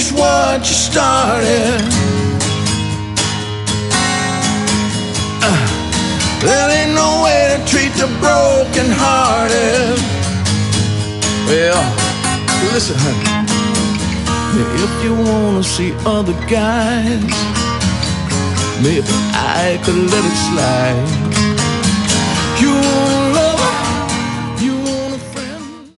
finish what you started. There ain't no way to treat the broken hearted. Well, listen, honey. If you wanna see other guys, maybe I could let it slide.